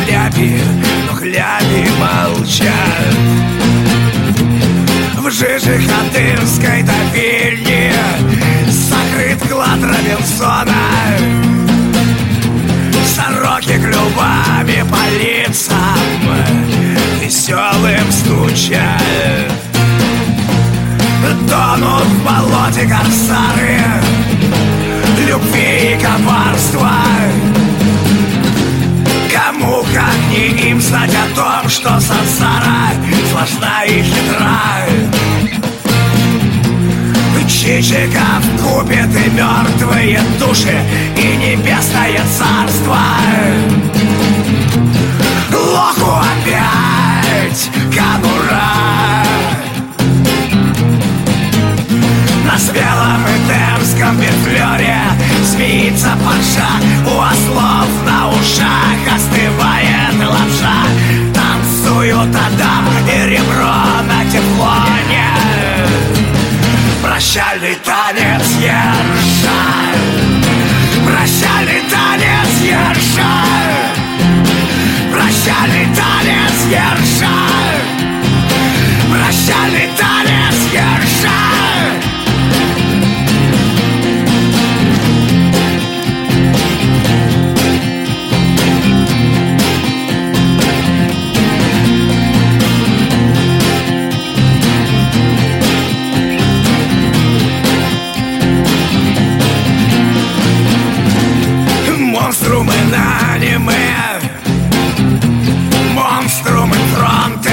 хляби, но хляби молчат. В жиже Хатынской топильни закрыт клад Робинсона. Сороки клювами по лицам веселым стучат. Тонут в болоте корсары любви и коварства. Кому, как не им, знать о том, что сансара сложна и хитра. Чичиков купит и мертвые души, и небесное царство. Лоху опять конура. На спелом эдемском бетфлёре змеится парша, у ослов на ушах остывает лапша. Танцуют Адам и ребро на тефлоне. Прощальный танец ерша. Прощальный танец ерша. Прощальный танец ерша. Прощальный танец ерша. Монструмы на аниме, монструмы фронта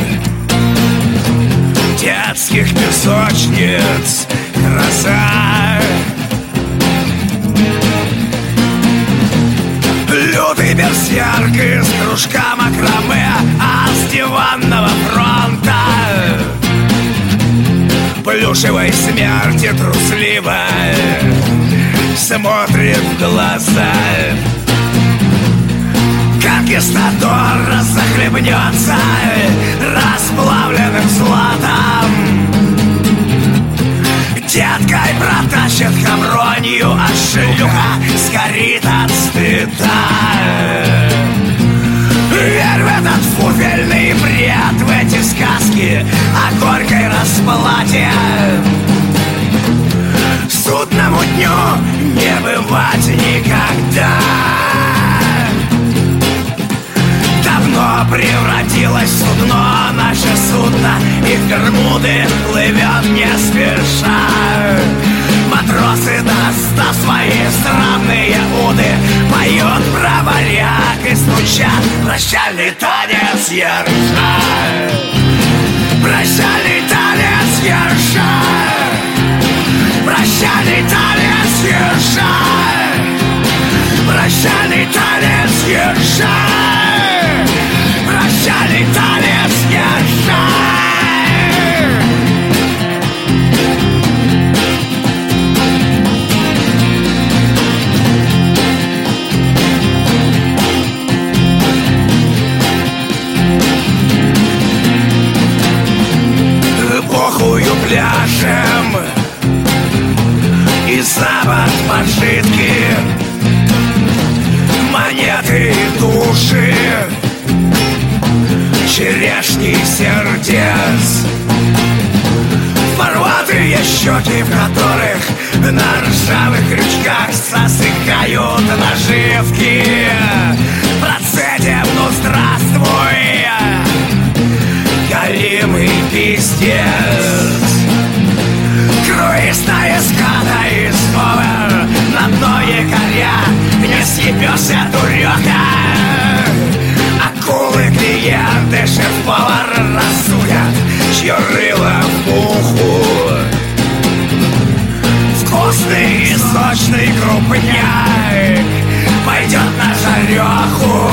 детских песочниц краса. Лютый берсерк из кружка макраме, а с диванного фронта плюшевой смерти трусливо смотрит в глаза. Конкистадор захлебнется расплавленным златом. Деткой протащит хавронью, а шлюха сгорит от стыда. Верь в этот фуфельный бред, в эти сказки о горькой расплате. Судному дню не бывать никогда. Давно превратилось судно, наше судно, и в Бермуды плывет не спеша. Матросы, достав свои странные уды, поют про варяг и стучат прощальный танец ерша. Прощальный танец ерша. Прощальный танец ерша. Прощальный танец ерша. Прощальный танец ерша. Похую пляшем и запад пожитки, монеты и души, черешни сердец. Порватые щеки, в которых на ржавых крючках засыхают наживки. Процедим, ну здравствуй, голимый пиздец. Круизная ската из повер на дно якоря, не съебешься, дуреха. Акулы клиенты, шеф-повар рассудят, чье рыло в пуху. Вкусный и сочный крупняк пойдет на жареху.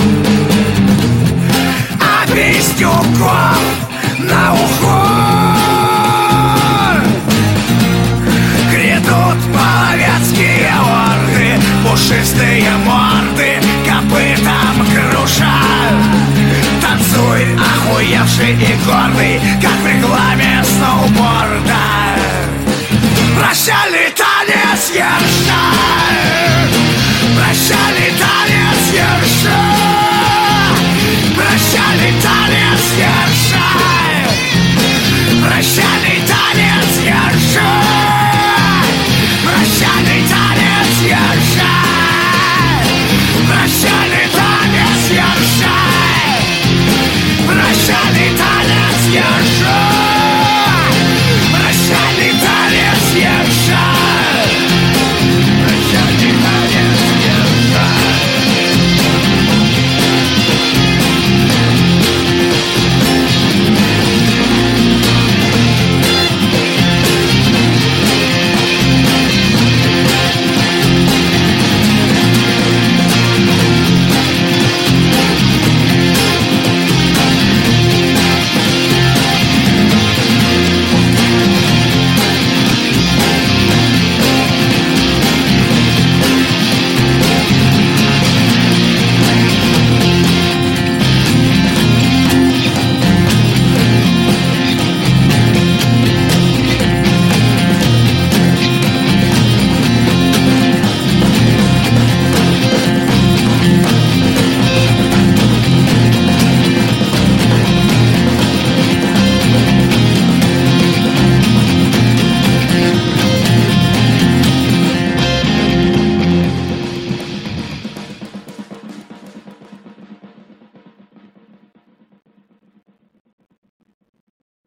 А пиздюков на уху грядут половецкие орды, пушистые морды копытом крушат. Танцуй, охуевший и гордый, как в рекламе сноуборда. Прощальный танец ерша. Прощальный танец ерша. Your